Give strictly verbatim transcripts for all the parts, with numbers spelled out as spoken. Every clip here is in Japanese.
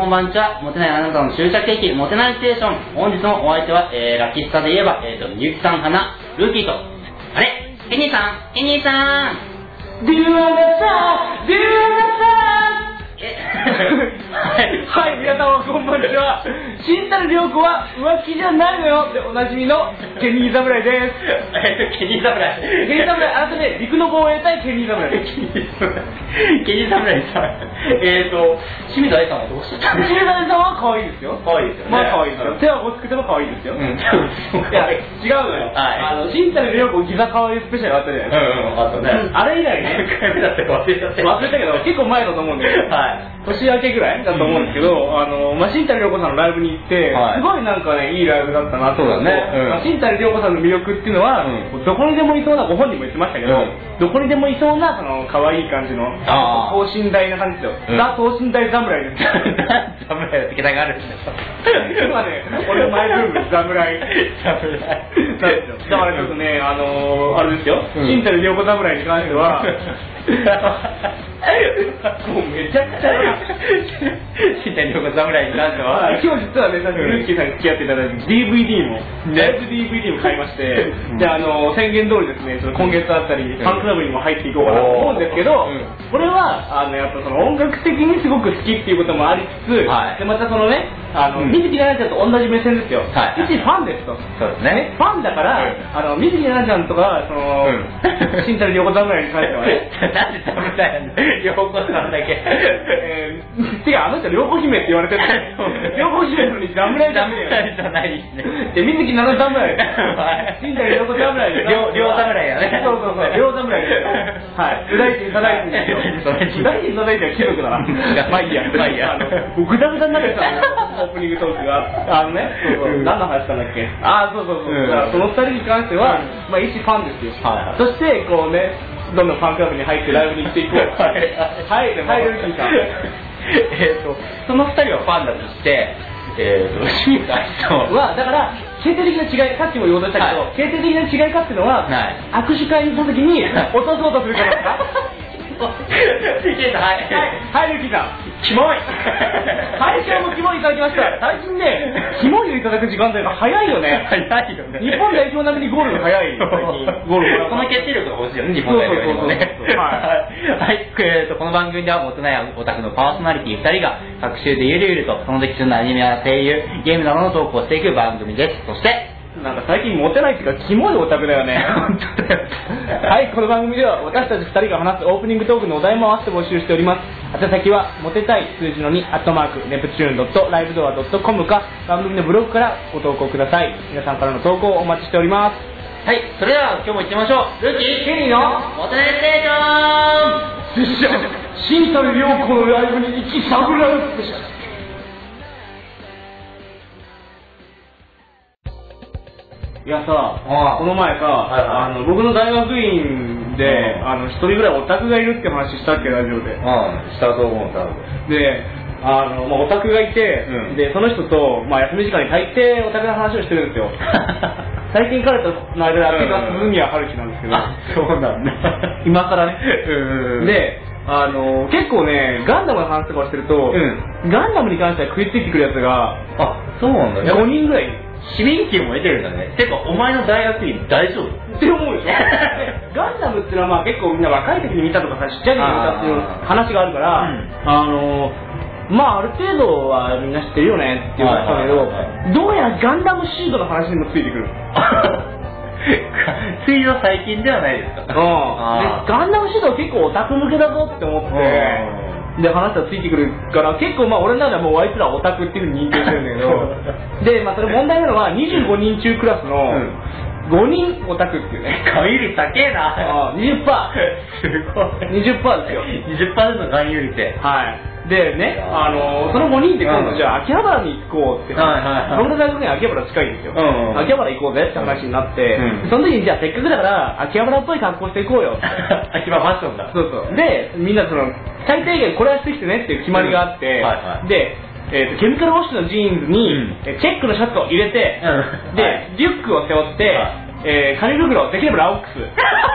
んばんちは。モテないあなたの終着駅、モテないステーション。本日のお相手は、えー、ラッキースタで言えば、えーと、みゆきさん、花、ルーキーと、あれケニーさんケニーさんデューナさんデューナさんえはい、皆様こんばんちは。新たる良子は浮気じゃないのよでおなじみのケニー侍です。 えっと、ケニー侍。 ケニー侍、あなたね、陸の防衛隊ケニー侍です。 ケニー侍さん。えっと、清水愛さんはどうしてたんですか？ 清水愛さんは可愛いですよ。 可愛いですよね。 まあ可愛いですよ。手はごつくても可愛いですよ。 うん。 いや、違うのよ。 はいあの、新たる良子ギザ可愛いスペシャルあったじゃないですか。 うんうん、あったね。 あれ以来ね、 何回目だったか忘れちゃって。 忘れたけど、結構前だと思うんで。 はい。 年明けぐらいだと思うんですけど、うん、あの、まあ、新谷涼子さんのライブに行って、はい、すごいなんかね、いいライブだったなと思って、ね、うん、まあ、新谷涼子さんの魅力っていうのは、うん、どこにでもいそうな、ご本人も言ってましたけど、うん、どこにでもいそうな、その、可愛い感じの、等身大な感じですよ。うん、ザ・等身大侍ですよ。 侍の桁があるんですよ。 今ね、俺のマイブーム、侍。侍。なんですよ。だからちょっとね、あのー、あれですよ、うん、新谷涼子侍に関しては、もうめちゃくちゃ新谷涼子侍に関しては今日実はね、さっきルッキーさんに付き合っていただいて ディーブイディー もライブ ディーブイディー も買いましてで、あの宣言通りですね、その今月あったりファンクラブにも入っていこうかなと思うんですけど、これはあのやっぱその音楽的にすごく好きっていうこともありつつ、はい、でまたそのね、あの、うん、水木奈々ちゃんと同じ目線ですよ、はい、一ファンですと。 そうですね、 ファンだから、うん、あの水木奈々ちゃんとかその、うん、新谷涼子侍に関してはねなんで侍なんだ涼子さんだけえー、違う、あの人涼子姫って言われてる涼子姫なのに侍じゃないですね。 で、水木奈々侍新谷涼子侍で両侍やね。 そうそうそう、両侍ですよ。はい、う大臣ただいてですよ。う大臣ただいては貴族だな。まあいいや、まあいいや。ぐだぐだになってたオープニングトークが。あのね、何の話したんだっけ。ああ、そうそうそう。そのふたりに関しては、まあ一ファンですよ。そして、こうね、どんどんファンクラブに入ってライブに行っていこう。はい、はい、はい、ルーキーさん。 えっと、そのふたりはファンだとして、えーと、清水愛さんは、だから、形態的な違い、さっきも言おうとしたけど、はい、形態的な違いかっていうのは、はい、握手会に行った時に、落とそうとするからですかはい、はい、ルーキーさん。 キモい最初もキモいいただきました。最近ね、キモいをいただく時間帯が早いよね。 早いよね。 日本代表並みにゴールが早い。最近。ゴールが。その決定力が欲しいよね、日本代表にもね。はい。えーと、この番組では、モテないオタクのパーソナリティふたりが、各週でゆるゆると、その時のアニメや声優、ゲームなどの投稿をしていく番組です。そして、 なんか最近モテないっていうかキモいオタクだよね。本当だよ。はい、この番組では私たちふたりが話すオープニングトークのお題も合わせて募集しております。宛先はモテたい数字のにアットマークネプチューンドットライブドアドットコムか番組のブログからご投稿ください。皆さんからの投稿をお待ちしております。 はい、それでは今日も行ってみましょう。ルーキーケニーのモテないステーション。 新谷涼子のライブに行きサブライブスペシャル。いやさ、この前さ、はいはい、あの僕の大学院で一、うん、人ぐらいオタクがいるって話したっけ、ラジオで。 うん、したと思う、多分。 で、あの、まあ、オタクがいて、うん、で、その人と、まあ、休み時間に大抵オタクの話をしてるんですよ。最近彼との間で会ってた鈴宮春樹なんですけど。 あ、そうなんだ。 今更ね。で、あの、結構ね、ガンダムの話とかをしてると、うん、ガンダムに関しては食いついてくるやつが、 あ、そうなんだね。 ごにんぐらいいる。 市民権も得てるんだね。てか、お前の大学院大丈夫って思うでしょガンダムっていうのはまあ結構みんな若い時に見たとかさ、ちっちゃい時に見たっていう話があるから、うん、あのまあある程度はみんな知ってるよねっていう話だけど、どうやらガンダムシードの話にもついてくる。 ついの最近ではないですか。うん。でガンダムシードは結構オタク向けだぞって思って。で話がついてくるから結構まあ俺の中ではもうあいつらオタクっていう風に認定してるんだけどでまあそれ問題なのはにじゅうごにん中クラスのごにんオタクっていうね。 含有率高えな。 ああ にじゅっパーセント すごい にじゅっパーセント ですよ。 にじゅっパーセント の含有率。 はいでね、あのー、そのごにんで今度じゃあ秋葉原に行こうって、はいはいはい、僕の大学に秋葉原近いんですよ、うんうん、秋葉原行こうぜって話になって、うん、その時にじゃあせっかくだから秋葉原っぽい格好していこうよ秋葉原ファッションだ。 そうそうでみんなその最低限これはしてきてねっていう決まりがあって、うんはいはい、でえー、とケミカルウォッシュのジーンズに、うん、チェックのシャツを入れて、うん、で、はい、リュックを背負って、はいえー、紙袋できればラオックス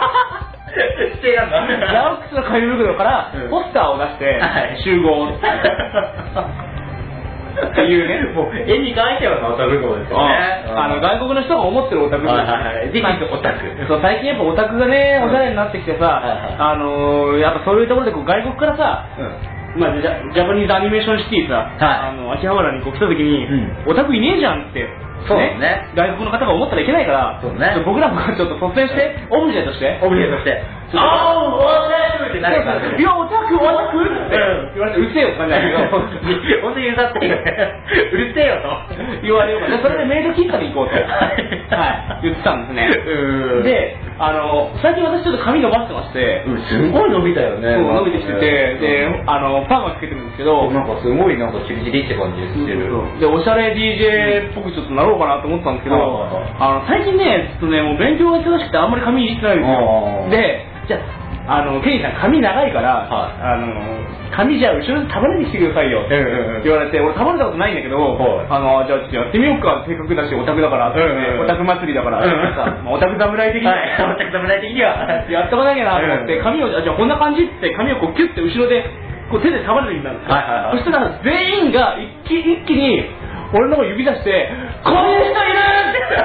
ラオックスの紙袋からポスターを出して、うん、集合っていうね。 もう絵に描いてはオタク語ですよね。 あの外国の人が思ってるオタク語。 はいはいはい。で、オタク。 そう、最近やっぱオタクがね、おしゃれになってきてさ、あのやっぱそういうところでこう外国からさ、まあ、ジャ, ジャパニーズアニメーションシティさ、はい、あの秋葉原にこう来た時に、うん、オタクいねえじゃんって、 そうねね、 外国の方が思ったらいけないから、そう、ね、僕らもちょっと率先して、うん、オブジェとしてオブジェとしてあーオタクってなるから、 いやオタクオタクって言われてうるせえよって感じだけど本当にうざってうるせえよと言われようか、それでメイド喫茶に行こうと、はい、言ってたんですね。で、あの最近私ちょっと髪伸ばしてまして、 うん、すごい伸びたよね。 伸びてきてて、で、あのパーマつけてるんですけど、 なんかすごいなんかチリチリって感じしてる。 で、おしゃれ ディージェー っぽくちょっとなろうかなと思ったんですけど、あの最近ね、ちょっとね、もう勉強が忙しくてあんまり髪いじってないんですよ。で、じゃあ、あのケニーさん髪長いから、はい、あの髪じゃあ後ろに束ねてきてくださいよって言われて、俺束ねたことないんだけど、はい、あのじゃあちょっとやってみようか、せっかくだしオタクだからって、うんうん、オタク祭りだからってさ、まあ、オタク侍的に、 はい、オタク侍的にはやっておかなきゃなと思って、髪をじゃあこんな感じって髪をこうキュッて後ろでこう手で束ねてみたんですよ。はいはいはい、そしたら全員が一気一気に俺の方指出してこういう人いるって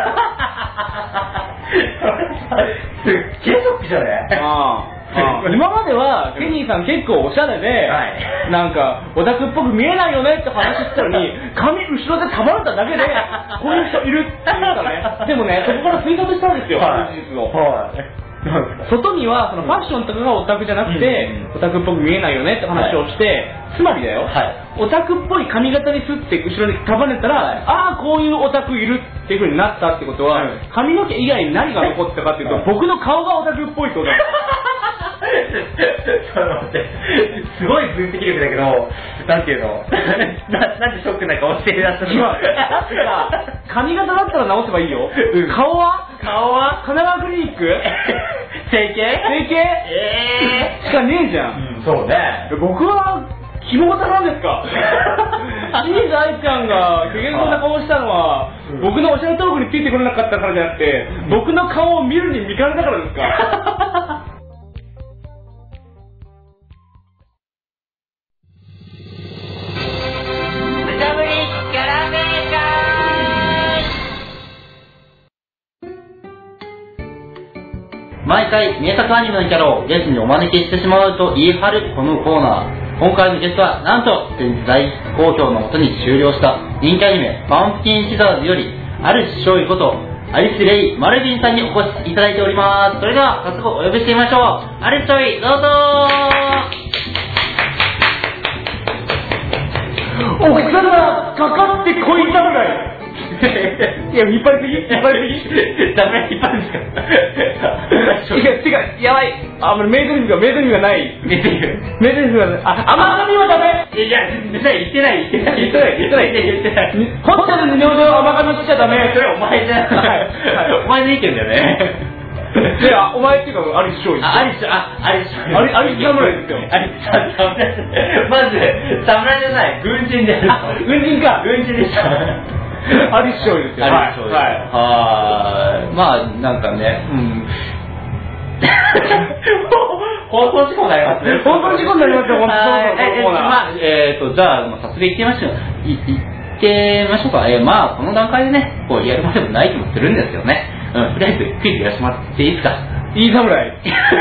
すっげえショックじゃね。 ああ今まではケニーさん結構おしゃれで、はい、なんかオタクっぽく見えないよねって話してたのに髪後ろで束ねただけでこういう人いるって言ったらね、でもねそこから推察したんですよ、はい、事実を、はい、外にはそのファッションとかがオタクじゃなくて、うん、オタクっぽく見えないよねって話をして、はい、つまりだよ、はい、オタクっぽい髪型にすって後ろに束ねたら、はい、ああこういうオタクいるっていう風になったってことは、はい、髪の毛以外に何が残ってたかっていうと、はい、僕の顔がオタクっぽいってことだちょっと待って、すごい分析力だけど、なんていうのな、なんでショックな顔してるやつ今髪型だったら直せばいいよ、うん、顔は顔は神奈川クリニック整形整形えーしかねえじゃん、 うん、そうね。 僕はキモ型なんですか清水愛ちゃんが怪げな顔したのは、うん、僕のおしゃれトークについてこれなかったからじゃなくて、うん、僕の顔を見るに見かねたからですか毎回名作アニメのキャラをゲストにお招きしてしまうと言い張るこのコーナー。今回のゲストはなんと先日大好評のもとに終了した人気アニメパンプキンシザーズよりアリス少尉ことアリス・レイ・マルビンさんにお越しいただいております。それでは早速お呼びしてみましょう。アリス少尉どうぞー。お皿かかってこいたのかいいや、引っ張りすぎ引っ張りすぎダメ、引っ張るんですか違う、違う、やばいあ、もうメイドリフが、メイドリフがないメイドリフメイドリフがない。あ、甘噛みはダメいや、言ってない、言ってない、言ってない、言ってない、言ってない、言ってない。 ホテルの尿で甘噛みしちゃダメそれお前じゃん。お前の意見だよね。 で、あ、お前っていうか、アリス少尉。 あ、アリス、あ、アリス、 アリス、アリス侍ですよ。 アリス、侍。まず、侍じゃない、軍人です。 あ、軍人か。 軍人でした。 アリス少尉ですよ。 アリス少尉。はい。はい。まあ、なんかね、うん。放送事故になりますね。 放送事故になりますよ、本当に。まあ、えっと、じゃあ、早速行ってみましょう。い、行ってみましょうか。えー、まあ、この段階でね、こう、やるまでもない気もするんですよね。うん、とりあえず、クイズやらせてもらっていいですか。 いい侍。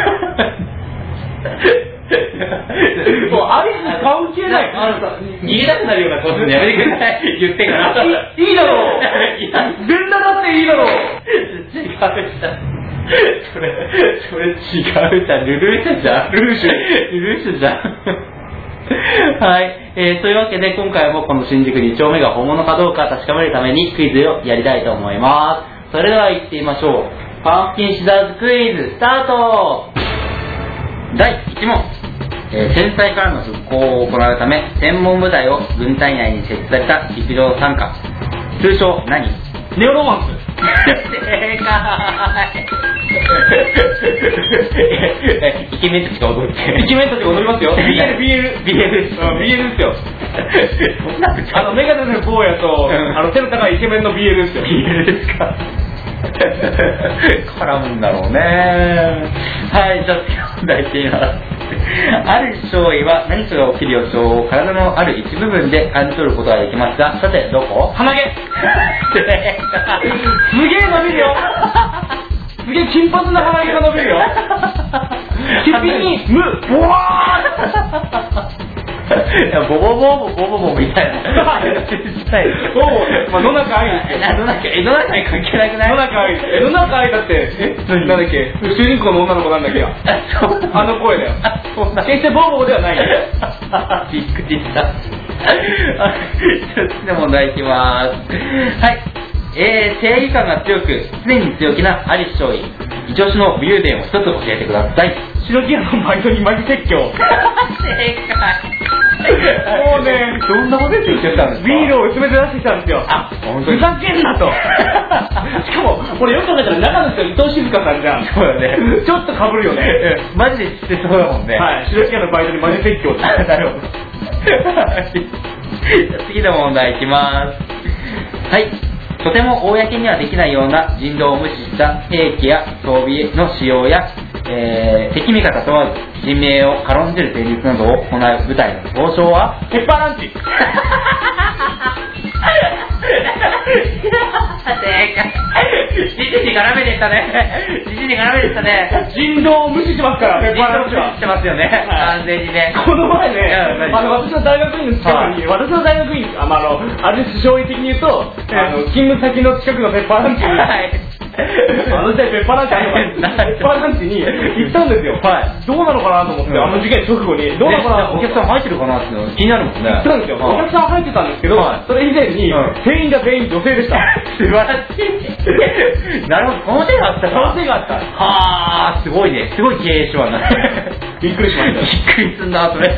もうアリス関係ない。 あのさ、逃げたくなるようなことやめてください。言ってから。 いいだろう。全裸だっていいだろう。 違うじゃん。それ、それ違うじゃん。ルルーシュじゃん。 ルルーシュ。 ルルーシュじゃん。はい、えー。というわけで今回もこの新宿に丁目が本物かどうか確かめるためにクイズをやりたいと思います。それでは行ってみましょう。パンプキンシザーズクイズスタート。だいいち問、えー、戦災からの復興を行うため専門部隊を軍隊内に設置された陸上参加、通称何？ ネオロマンス。 正解。イケメンたちが踊って。 イケメンたちが踊りますよ。ビーエル、ビーエル、 ビーエル、 ビーエルですよ。あのメガネの坊やと、あの背の高いイケメンの ビーエルですよ。 ビーエルですか。絡むんだろうね。はい、じゃあ次の問題いってみます。 ある少尉は何かが起きる予兆を体のある一部分で感じ取ることができますが、さてどこ？ 鼻毛。すげえ伸びるよ。すげえ金髪な鼻毛が伸びるよ。キピに無ボワーいやボボボボボボボみたいな。 ボボ、まあ野中愛ですよ。 野中愛、野中愛関係なくない？ 野中愛、え野中愛だってえなんだっけ主人公の女の子なんだっけよ。あの声だよ。決してボボではないよ。 びっくりした。次の問題いきます。はい。えー、正義感が強く常に強気なアリス少尉、一押しの武勇伝を一つ教えてください。 白木屋のバイトにマジ説教。 正解。 もうね、 どんなこと言ってたんですか？ ビールを薄めて出してきたんですよ。 あ、本当にふざけんなと。しかも、これよく考えたら中の人伊藤静香さんじゃん。 そうだね。 ちょっと被るよね。 マジで知ってそうだもんね。 はい。白木屋のバイトにマジ説教。 なるほど。次の問題いきます。はい。とても公にはできないような人道を無視した兵器や装備の使用や、えー、敵味方問わず人命を軽んじる戦術などを行う部隊の総称はペッパーランチ。 正解。じじに絡めてったね。じじに絡めてったね。 人道を無視しますから、ペッパーランチは。 人道を無視してますよね。完全にね。 この前ね、あの私の大学院の近くに、私の大学院、あの、あれ勝利的に言うと、あの勤務先の近くのペッパーランチに、あの時代ペッパーランチあるのかペッパーランチに行ったんですよ。はい。どうなのかなと思って、あの事件直後に、どうなのかなお客さん入ってるかなって気になるもんね。 行ったんですよ。お客さん入ってたんですけど、それ以前に、店員が全員女性でした。 素晴らしい。なるほど、この手があったか。この手があった。 はー、すごいね。すごい経営手腕だね。 びっくりしました。 びっくりすんな、それ。はい、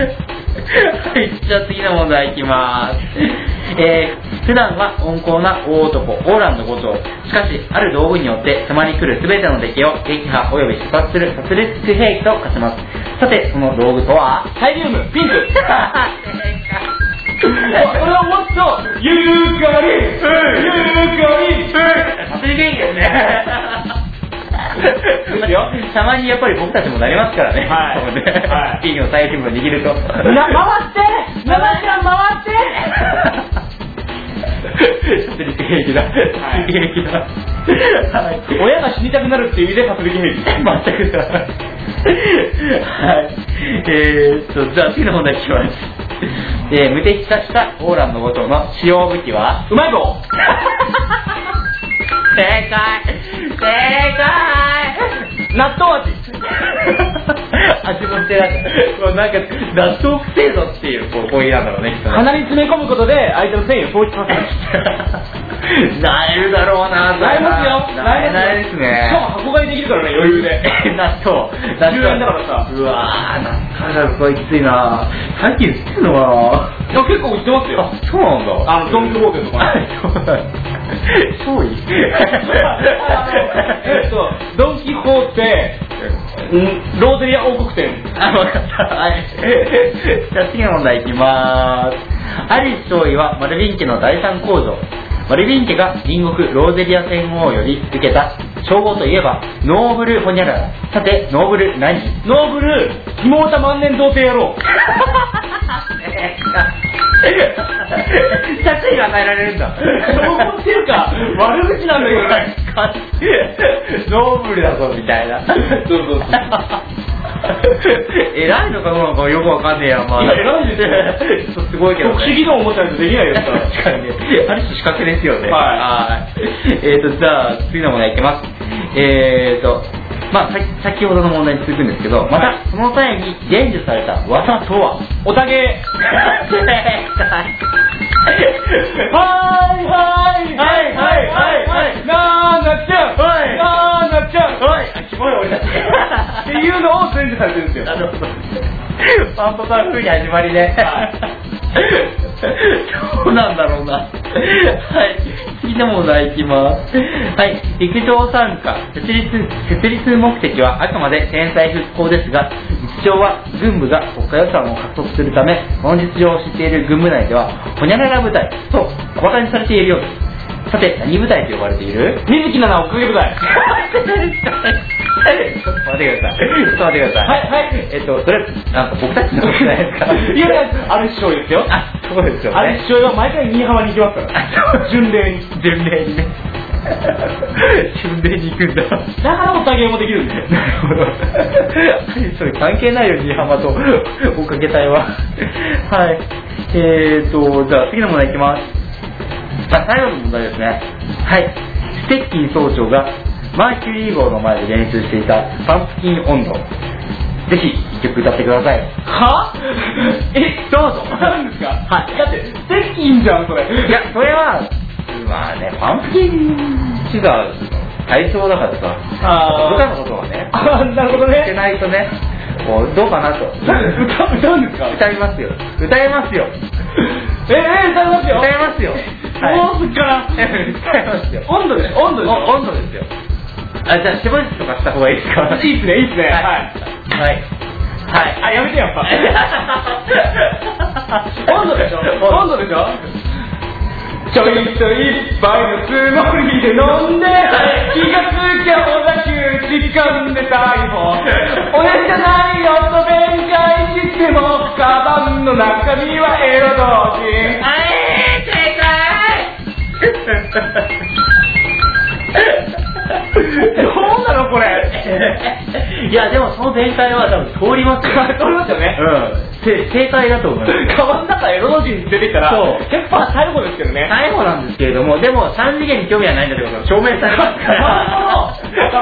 じゃあ次の問題いきます。えー、普段は温厚な大男、オーランド五長。しかし、ある道具によって迫り来る全ての敵を撃破及び射殺する殺戮兵器と化します。さて、その道具とはタイリウム、ピンク。これはもっと、ゆるかり、ゆるかり、 殺戮兵器ですね。たまにやっぱり僕たちもなりますからね。はい。はい。ピンの最新部を握ると。な、 回って生ちゃん回って殺戮兵器だ。殺戮兵器だ。 はい。親が死にたくなるっていう意味で殺戮兵器。 全くだ。はい。えーっと、じゃあ次の問題いきます。えー、無敵化したオーランのごとの使用武器はうまい棒。 正解正解納豆味。 味もしてない。なんか納豆くせえぞっていうこうこういうなんだろうね。 鼻に詰め込むことで相手の繊維を放出させる。 なれるだろうな。 なれますよ。 なれないですね。 しかも箱買いできるからね、余裕で。 納豆。 じゅうえんだからさ。 うわー、なんかすごいきついな。最近売ってるのかな。 いや結構売ってますよ。 あ、そうなんだ。 あのドンキホーテとか。 そうい。 えっとドンキホーテ、ローゼリア王国店。 あ、わかった。はい。じゃあ次の問題いきまーす。アリス少尉はマルヴィン家の第三皇女。マルヴィン家が隣国ローゼリア戦王より受けた称号といえばノーブルホニャララ。さてノーブル何？ ノーブル妹万年童貞野郎。 殺意が与えられるんだ。 称号っていうか悪口なんだけどノーブルだぞみたいな。そうそうそう。偉いのかどうなのかよくわかんねえや。まあ、 いや偉いですよ。 すごいけどね。 特殊技能を持ったらできないですから。 確かにね。ある種資格ですよね。 はい。 はい。えっとじゃあ次の問題いきます。えっとまあさ先ほどの問題に続くんですけど、またその際に伝授された技とはおたげ。はいはいはいはいはいなーなっちゃうはいなーなっちゃうはいあ、キモい俺たちっていうのを伝授されてるんですよ。 なるほど。パンパパン風に始まりね。そうなんだろうな。はい。次の問題いきます。はい。陸上参加設立設立目的はあくまで天災復興ですが、実情は軍部が国家予算を獲得するため、この実情を知っている軍部内ではホニャララ部隊と小馬鹿にされているようです。さて何部隊と呼ばれている？ 水木奈々追っかけ部隊。 ちょっと待ってください。ちょっと待ってください。はいはい。えっとそれなんか僕たちのことじゃないですか。 いやいや、あれ師匠ですよ。 あ、そうですよね。 あれ師匠は毎回新居浜に行きますから。巡礼に巡礼にね。巡礼に行くんだ。 だからお酒もできるんですよ。 なるほど。それ関係ないよ、新居浜と追っかけ隊は。はい。えーとじゃあ次の問題いきます。あ、最後の問題ですね。はい。ステッキン総長がマーキュリー号の前で練習していたパンプキン温度。ぜひ一曲歌ってください。 は？え、どうぞ。何ですか？はい。だってステッキンじゃんそれ。 いや、それはまあね、パンプキン違う体操だからさ。ああ。歌のことはね。 ああ、なるほどね。 してないとね。こうどうかなと。 歌歌うんですか？ 歌いますよ。歌いますよ。 ええ、歌いますよ。 歌いますよ。 もうすっから歌いますよ。 温度です。温度です。 温度ですよ。あ、じゃあしばしとかした方がいいですか？ いいっすね、いいっすね。はい。 はい。はい。 あ、やめてやっぱ。温度でしょ？温度でしょ？ちょいと一杯のつもりで飲んで、気がつきゃ小田急時間で逮捕。俺じゃないよと弁解しても、カバンの中身はエロ同人。 あえー、正解どうなのこれ。 いやでもその弁解は多分通りますよ。 通りますよね。 うん。正解だと思います。 カバンの中エロ同人出てきたら、ひゃくパーセント逮捕ですけどね。 逮捕なんですけれども、でもさん次元に興味はないんだけど証明されますから。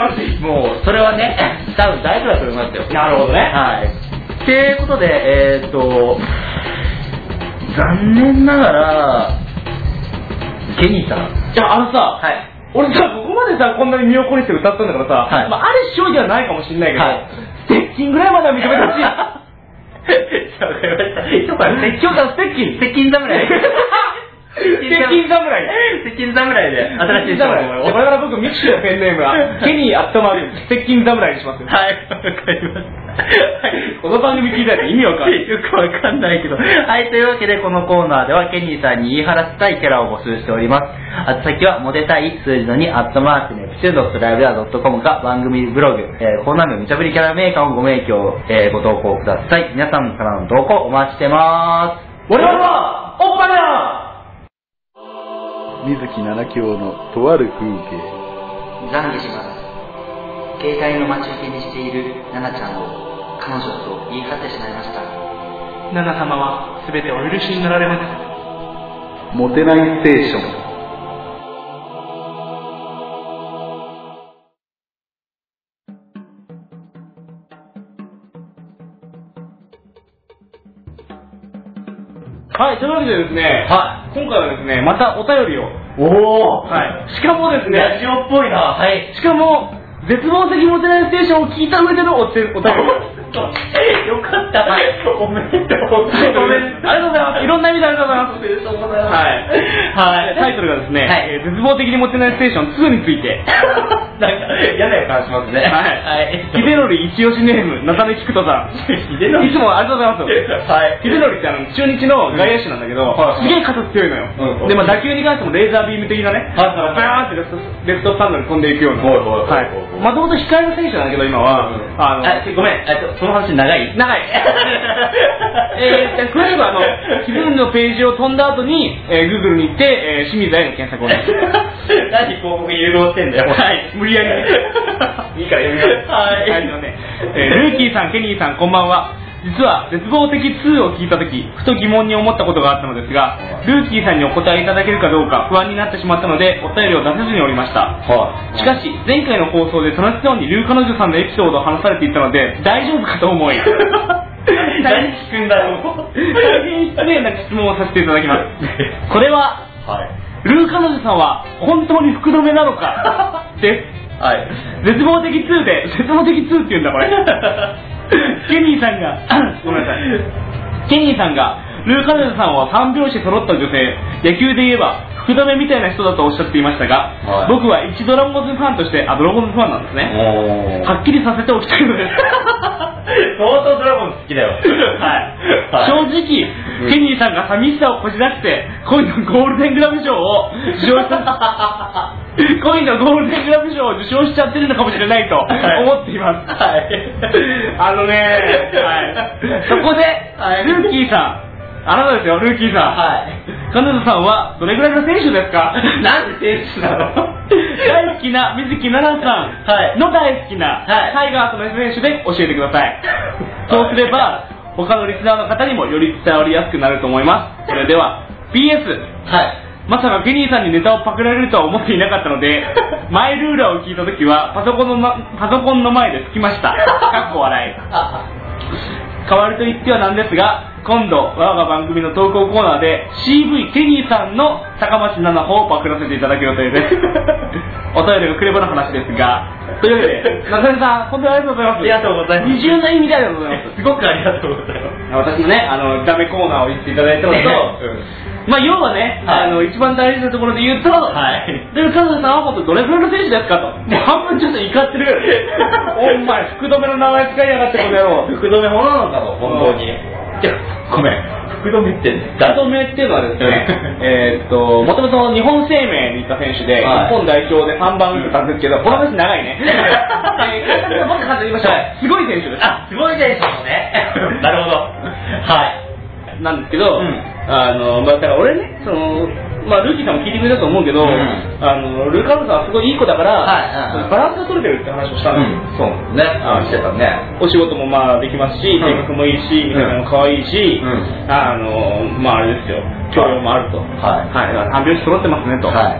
楽しい。 もうそれはね、多分大丈夫だと思いますよ。 なるほどね。 はい。ということで、えーっと残念ながらケニーさん。 じゃああのさ。 はい。 俺さ、ここまでさ、こんなに身を粉にして歌ったんだからさ、 はい、 まあ、あれ師匠じゃないかもしれないけど、 はい、 ステッキンぐらいまでは認めてほしい。 わかりました。今日からステッキン、ステッキン、ステッキン侍。 ステッキン侍。 ステッキン侍で新しい侍を。 これから僕ミクシーのペンネームはケニーアットマークステッキン侍にしますよ。 はい、わかりました。 この番組聞いたら意味わかんない。 よくわかんないけど。はい、というわけでこのコーナーではケニーさんに言い張らせたいキャラを募集しております。あと先はモテたい数字のにアットマークネプチューンドットライブラドットコムか番組ブログ、えー、コーナー名無茶ぶりキャラメーカーをご名挙、えー、ご投稿ください。皆さんからの投稿お待ちしてまーす。我々はおっぱだ水木七京のとある風景。 懺悔します。携帯の待ち受けにしているナナちゃんを彼女と言い張ってしまいました。 ナナ様は全てお許しになられます。 モテないステーション。 はい、というわけでですね、 はい、 今回はですね、またお便りを。 おー、 はい。しかもですね、 ラジオっぽいな。はい。 しかも、絶望的モテないステーションを聞いた上でのお手お便り。 よかった。はい。おめでとう。 おめでとう。ありがとうございます。いろんな意味でありがとうございます。 おめでとうございます。 はい。はい。タイトルがですね、はい、えー、絶望的にモテないステーションツーについて。 なんか嫌な予感しますね。 はい。はい。ヒデノリ一押しネーム、ナタネキクトさん。 ヒデノリいつもありがとうございます。はい。ヒデノリってあの、中日の外野手なんだけど、すげえ肩強いのよ。で、まあ打球に関してもレーザービーム的なね、バーンってレフト、レフトスタンドに飛んでいくような。はい。もともと控えの選手なんだけど、今は、あの、 ごめん、その話長い長い。えー、詳しくはあの、自分のページを飛んだ後に、えー、Google に行って、えー、清水愛の検索をね。 何広告誘導してんだよ。 はい、無理やりね。いいから読みます。はい。はい、すいません。えー、ルーキーさん、ケニーさん、こんばんは。実は、絶望的ツーを聞いたとき、ふと疑問に思ったことがあったのですが、ルーキーさんにお答えいただけるかどうか不安になってしまったので、お便りを出せずにおりました。はい、しかし、前回の放送で楽しそうにルー彼女さんのエピソードを話されていたので、大丈夫かと思い、 何聞くんだろう。 大変失礼な質問をさせていただきます。これは、はい、ルー彼女さんは本当に福留なのかです。はい、絶望的ツーで、絶望的ツーって言うんだこれ。ケニーさんが、ごめんなさい。ケニーさんが、ルー彼女さんは三拍子揃った女性、野球で言えば、福留みたいな人だとおっしゃっていましたが、はい、僕は一ドラゴンズファンとして、あ、ドラゴンズファンなんですね。はっきりさせておきたいのです。 相当ドラゴンズ好きだよ。はい。 正直、 うん、ケニーさんが寂しさをこじらして、恋のゴールデングラブ賞を受賞した、恋のゴールデングラブ賞を受賞しちゃってるのかもしれないと思っています。はい。あのね、はい。そこで、はい、ルーキーさん、あなたですよ、ルーキーさん。はい。彼女さんはどれぐらいの選手ですか？ なんで選手なの？ 大好きな水木奈々さんの大好きなタイガースの選手で教えてください。そうすれば他のリスナーの方にもより伝わりやすくなると思います。それでは ピーエス、はい、まさかケニーさんにネタをパクられるとは思っていなかったのでマイルーラーを聞いた時はパソコンの、ま、パソコンの前で吹きました。かっこ笑い。代わりと言ってはなんですが、今度我が番組の投稿コーナーで シーブイ ケニーさんの高町七穂をパクらせていただく予定です。お便りがくればの話ですが、というわけで中根さん本当にありがとうございます。 ありがとうございます。 二重な意味でありがとうございます。 すごくありがとうございます。 私のね、あのダメコーナーを言っていただいたのと、うんまあ要はね、はい、あの一番大事なところで言うと、はい、でカズさんは本当どれくらいの選手ですかと、もう半分ちょっと怒ってる。お前福留の名前使いやがってこの野郎。 福留ものなのかと本当に。じゃごめん。福留って福留っていうのはですね、えっともともと日本生命にいた選手で、はい、日本代表でさんばん打ったんですけど、この話長いね。もっと簡単に言いましょう。はい、すごい選手です。 あ、すごい選手ですね。なるほど。はい。 なんですけど、うん、あのまあ、だから俺ね、そのまあ、ルーキーさんも聞いてくれたと思うけど、うん、あのルカルさんはすごいいい子だから、はいはいはい、バランスが取れてるって話をしたんですよ、うん、そうね、あしてたね。お仕事もまあできますし、性格もいいし、見た目も可愛いし、うん、あのまああれですよ、教養もあると、はいはい、だから三拍子揃ってますねと、はい、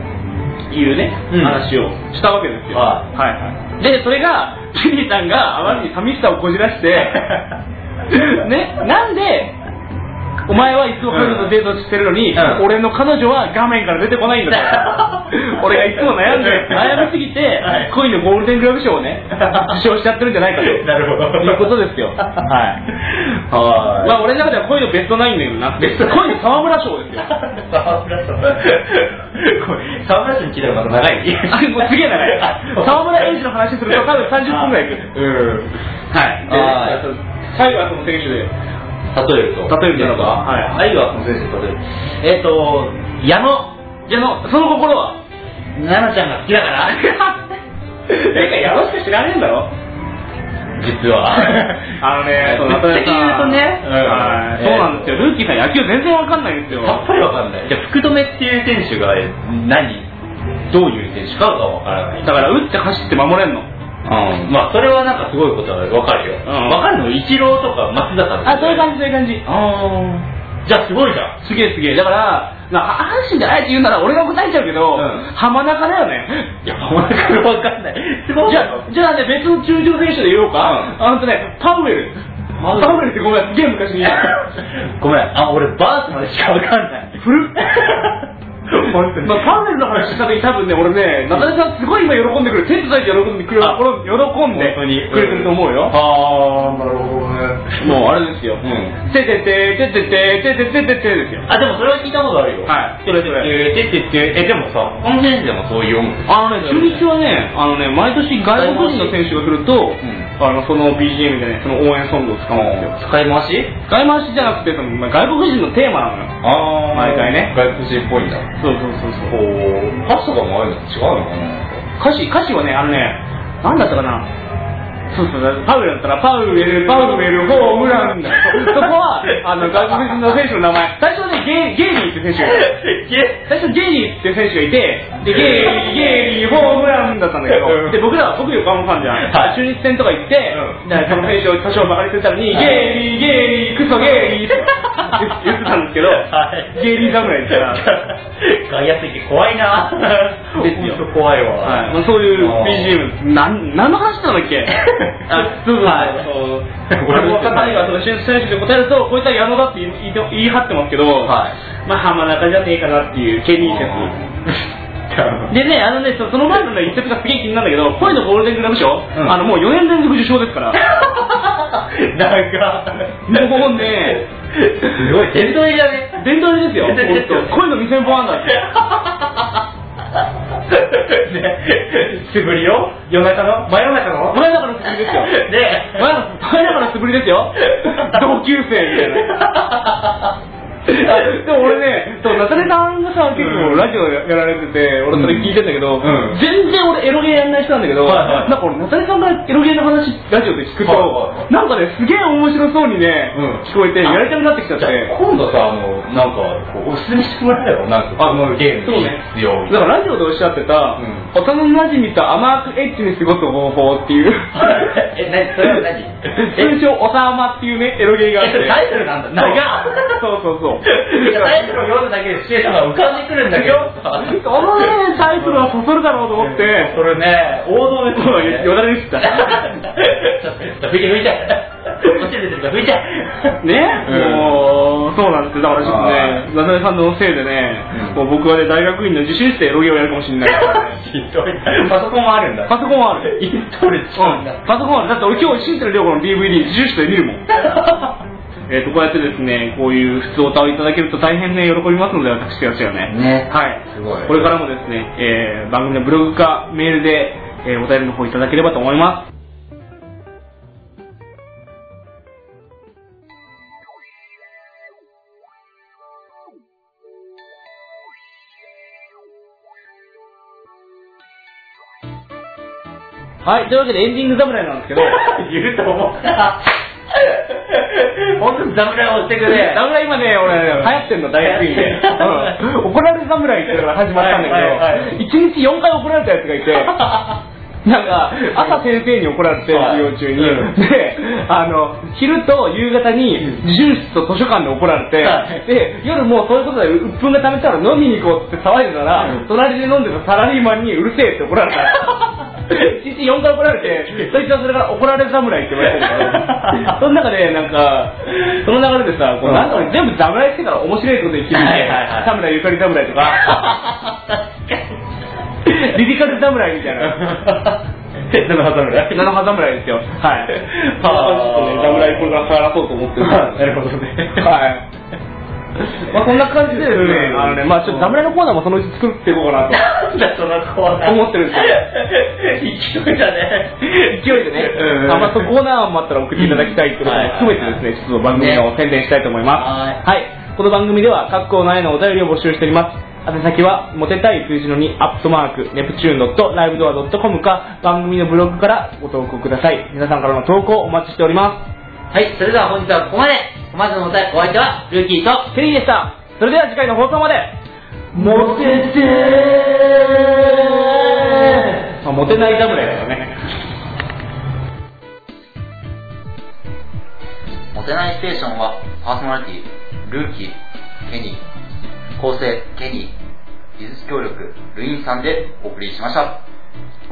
いうね、うん、話をしたわけですよ。はいはいはい、でそれがケニーさんがあまりに寂しさをこじらしてね、なんでお前はいつも彼女とデートしてるのに、うん、俺の彼女は画面から出てこないんだと。俺がいつも悩んで悩みすぎて、はい、恋のゴールデングラブ賞をね受賞しちゃってるんじゃないかと。なるほど。いうことですよ。はい。はい。まあ俺の中では恋のベストナインだけどな。ベスト恋の沢村賞ですよ。沢村賞。 沢村賞に聞いたらまた長い。 もうすげえ長い。沢村栄治の話すると多分さんじゅっぷんぐらいいく。うん。はい。で、最後はその選手で。 例えると例えるとはい、愛はその先生例えるえっ、ー、と矢野矢野その心は奈々ちゃんが好きだから誰か矢野しか知らねえんだろ実はあのねぶっちゃけ言うとね、 うん、そうなんですよ。ルーキーさん野球全然わかんないんですよ。 さっぱりわかんない。じゃあ福留っていう選手が何どういう選手かがわからない。 だから打って走って守れんの。 うん、まあそれはなんかすごいことは分かるよ。うん、分かるのイチローとか松坂とか。あ、そういう感じそういう感じ。 ああ。じゃあすごいじゃん。 すげえすげえ。だからな阪神じゃないって言うなら俺が答えちゃうけど、うん、浜中だよね。 いや浜中が分かんない。 すごい。じゃあじゃあね別の中日選手で言おうか。うん、あのねパウエル。パウエルってごめんすげえ昔に。 ごめん。あ俺バースまでしか分かんない。 古っ。本当にまあ、パウエルの話した時多分ね俺ね中根さんすごい今喜んでくる手伝いて喜んでくる喜んでくれてると思うよ。 ああなるほどね。 もうあれですよ。てててててててててててですよ。 あでもそれは聞いたことあるよ。 はい。それそれ。 てててえでもさこの選手でもそういう音楽。 あのね中日はねあのね毎年外国人の選手が来るとあのその ビージーエム でねその応援ソングを使うんですよ。 使い回し？ 使い回しじゃなくてその外国人のテーマなのよ。ああ毎回ね。 外国人っぽいんだ。 そうそうそうそう。 歌詞とかもあるの違うのかな。 歌詞歌詞はねあのねなんだったかな。そうそうパウエルだったらパウエルパウエルホームランだ。そこはあの外国人の選手の名前。最初はねゲゲイリーって選手がいて最初ゲイリーって選手がいてでゲイリーゲイリーホームランだったんだけどで僕らは僕横浜ファンじゃん。はい、中日戦とか行って、うん、その選手を多少バカにするためにゲイリーゲイリークソゲイリーって言ってたんですけど、はい、ゲイリー侍ですから外野席怖いなですよ。 怖いわ、 はいまあ、そういう ビージーエム なん何の話したんだっけあそうそう俺も分かんないがその選手で答えるとこいつは矢野だって言い言い張ってますけど、はい、まあ浜中じゃねえかなっていうケニー説でね、あのね、その前のね、一節がすげえ気になるんだけど、恋のゴールデングラブ賞、うん、あのもうよねん連続受賞ですから。 なんか、 もうね、 すごい殿堂入りだね。 殿堂入りですよ。恋のにせんぼん安打って。 ね、素振りよ夜中の真夜中の真夜中の素振りですよ。 で、 真夜中の素振りですよ。同級生みたいな。 でも俺ね、そう、ナタレさんがさ、結構ラジオやられてて、俺それ聞いてんだけど、うん、全然俺エロゲーやんない人なんだけど、はいはい、なんか俺ナタレさんがエロゲーの話、ラジオで聞くと、はいはい、なんかね、すげえ面白そうにね、うん、聞こえて、やりたくなってきちゃって。 今度さ、あの、なんか、おすすめしてもらえよ、なんか、あのゲームに必要。 だからラジオでおっしゃってた、うん、幼馴染と甘くエッチに過ごす方法っていう。 え、何それは何通称、おさまっていうね、エロゲーがあって。 タイトルなんだ、長っそうそうそう。 タイトルを読むだけでシチュエーションが浮かんでくるんだけど、 そのね、タイトルはそそるだろうと思って、 それね、王道ですよね。 よだれでした。ちょっと、拭いて拭いて。こっちで出てるから拭いて。 ね、もう、そうなんですよ。だからちょっとね、ナタレさんのせいでね、もう僕はね、大学院の自習室でエロゲーをやるかもしれないからね。 パソコンもあるんだ。 パソコンもある。 インストールしちゃうんだ。 パソコンもある。だって俺今日、新瀬良子の ディーブイディー 自習室で見るもん。えっと、こうやってですね、こういう普通歌をいただけると大変ね、喜びますので、私たちはね。 ね。 はい。すごい。これからもですね、えー、番組のブログかメールで、えー、お便りの方いただければと思います。はい、というわけでエンディング侍なんですけど、 言うと思った。本当に侍を押してくれ。 侍今ね、俺、流行ってんの、大学院で。怒られ侍っていうのが始まったんだけど、いちにちよんかい怒られたやつがいて、なんか、朝先生に怒られて、授業中に。で、あの、昼と夕方に自習室と図書館で怒られて、で、夜もうそういうことで鬱憤が溜めたら飲みに行こうって騒いでたら、隣で飲んでたサラリーマンにうるせえって怒られた。いちにちよんかい怒られて、そいつはそれから怒られ侍って言われてるけど、その中でなんか、その流れでさ、こうなんか全部侍してから面白いことできるんで、田村ゆかり侍とか、リリカル侍みたいな。 七葉侍七葉侍ですよ。はい。ちょっとね、侍これから探そうと思ってる。 なるほどね。 はい。まあそんな感じでですね、あのね、まあちょっと侍のコーナーもそのうち作っていこうかなと。 なんだそのコーナー。 思ってるんですよ。勢いだね。 勢いでね。あ、まあそのコーナーもあったら送っていただきたいってことも含めてですね、ちょっと番組を宣伝したいと思います。はい。この番組では各コーナーへのお便りを募集しております。宛先は、モテたい数字のに、アットマーク、ネプチューンドットライブドアドットコムか、番組のブログからご投稿ください。皆さんからの投稿お待ちしております。 はい、それでは本日はここまで。まずのお相手は、ルーキーとケリーでした。それでは次回の放送まで、モテてー、まあ、モテない侍だよね。 モテないステーションは、パーソナリティ、ルーキー、ケニー、構成、ケニー、技術協力、ルインさんでお送りしました。